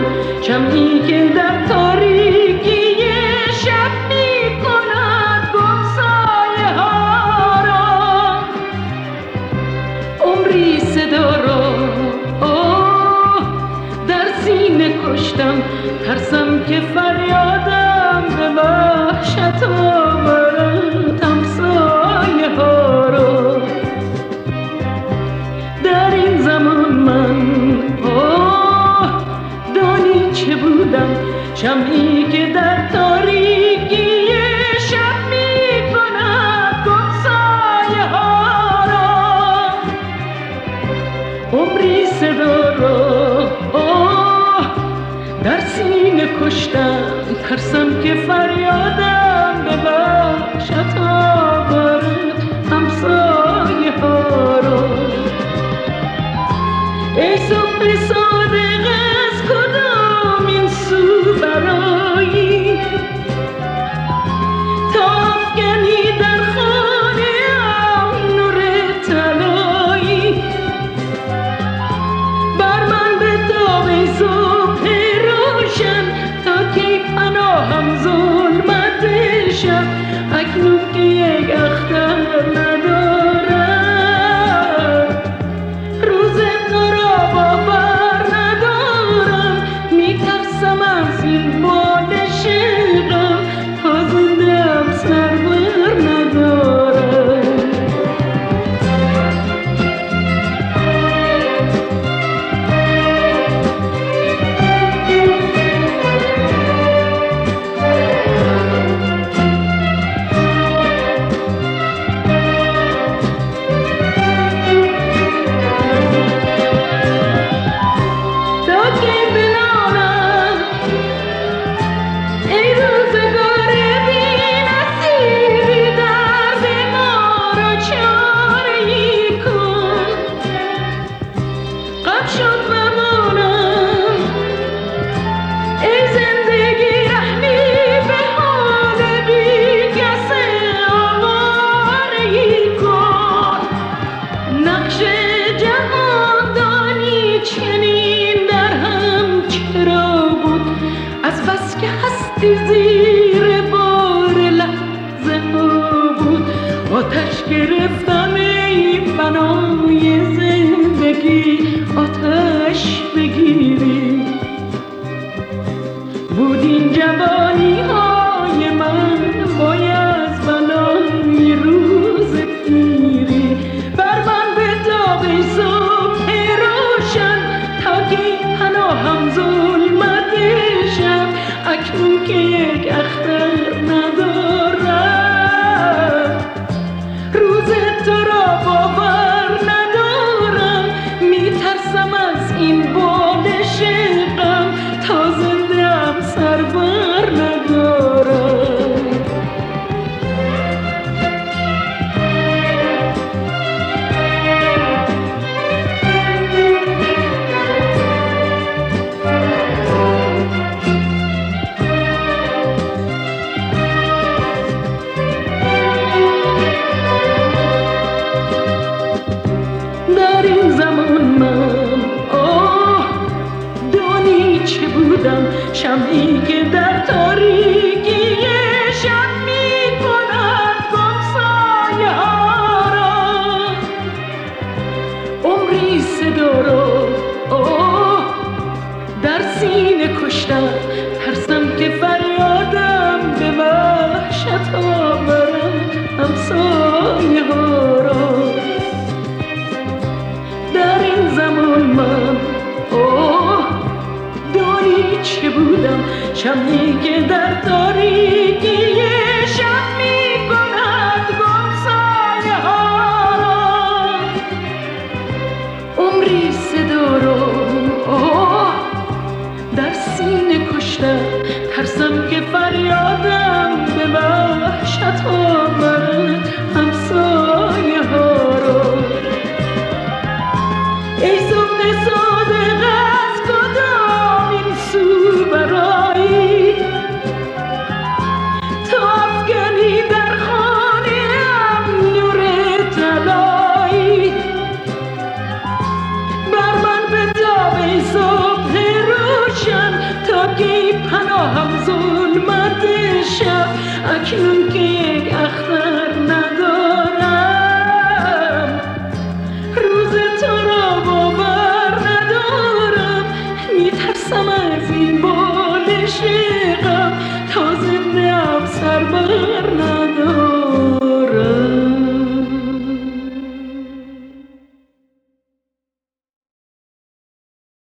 بودم شمعی که در تاریکی شب می کند گم سایه ها را. عمری صدا را در سینه کشتم، ترسم که فریادم به وحشت آورد همسایه ها را. در این زمان من دانی چه بودم، شمعی که در تاریکی شب می کند گم سایه ها را. عمری صدا را در سینه کشتم، ترسم که فریادم به وحشت آورد همسایه ها را. ای صبح صادق از کدام این سو برایی، تا افکنی در خانه ام نور طلایی. بر من بتاب ای صبح روشن، تا کی پناهم ظلمت شب. اکنون که یک اختر ندارم، روز تو را باور ندارم. میترسم از این بالش غم، تا زنده‌ام سر بر ندارم. زیر بار لحظه ها بود، آتش گرفتم ای بنای زندگی، آتش بگیری. بود این جوانی های من باید بلای روز پیری. بر من بتاب ای صبح روشن، تا کی پناهم ظلمت شب. اکنون که یک اختر ندارم، روز تو را باور ندارم. میترسم از این بالش غم، تا زنده‌ام سر بر ندارم. شمعی که در تاریکی شب می کند گم سایه ها را. عمری صدا را در سینه کشتم، ترسم که فریادم به وحشت آورد همسایه ها را. در این زمان من چه بودم، شمعی که در تاریکی شب می کند گم سایه ها را. عمری صدا را در سینه کشتم، ترسم که فریادم به وحشت آورد همسایه ها را. ای صبح صادق از کدام این سو برایی، تا افکنی رگی پناهم ظلمت شب اکنون که یک اختر ندارم روز تو را باور ندارم میترسم از این بالش غم تا زنده ام سر بر